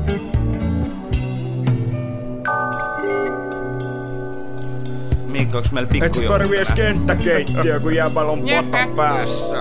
Miikka, onks meillä pikkujouluna? Et sä tarvii ees kenttäkeittiö, kun jääpällä on pata päässä.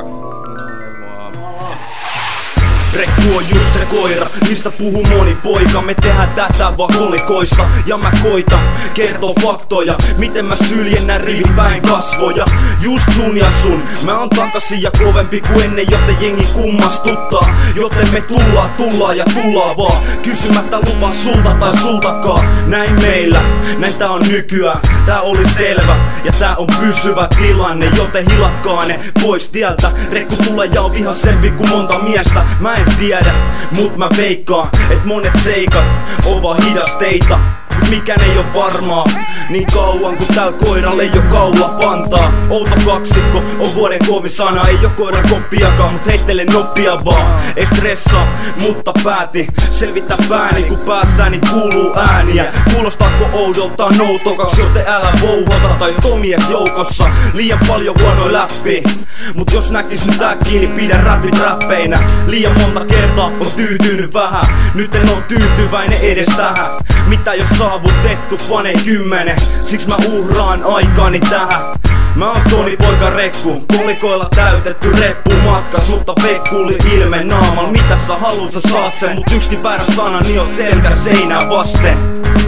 Rekku on just se koira, mistä puhuu moni poika. Me tehdään tätä vaan kolikoista. Ja mä koitan kertoo faktoja, miten mä syljen nää rivit päin kasvoja. Just sun ja sun, mä oon takasin ja kovempi kuin ennen, joten jengi kummastuttaa. Joten me tullaan ja tullaan vaan, kysymättä lupaa sulta tai sultakaan. Näin meillä, näin tää on nykyään. Tää oli selvä ja tää on pysyvä tilanne, joten hilatkaa ne pois tieltä. Rekku tulee ja on vihasempi kuin monta miestä. Mä en tiedä, mut mä veikkaan, et monet seikat on vaan hidasteita. Mikään ei oo varmaa, niin kauan kun täällä koiralle ei oo kaula pantaa. Outo kaksikko on vuoden kovin sana, ei oo koiran koppiakaan, mut heittele noppia vaan. Ei stressaa, mutta päätin selvittää pääni, kun päässäni kuuluu ääniä. Kuulostaako oudolta noutokaksi, joten älä vouhota tai tomies joukossa. Liian paljon huonoja läppi, mut jos näkis nyt äkkiä, niin pidä räpit räppeinä. Liian monta kertaa on tyytynyt vähän, nyt en oo tyytyväinen edes tähän. Mitä jos saavutettu panee 10, siks mä uhraan aikaani tähän. Mä oon Toni poika Rekku, kolikoilla täytetty reppu matkas, mutta vekkuli ilme naamal. Mitä sä haluut, sä saat sen, mut yksin väärä sana, niin oot selkä seinää vasten.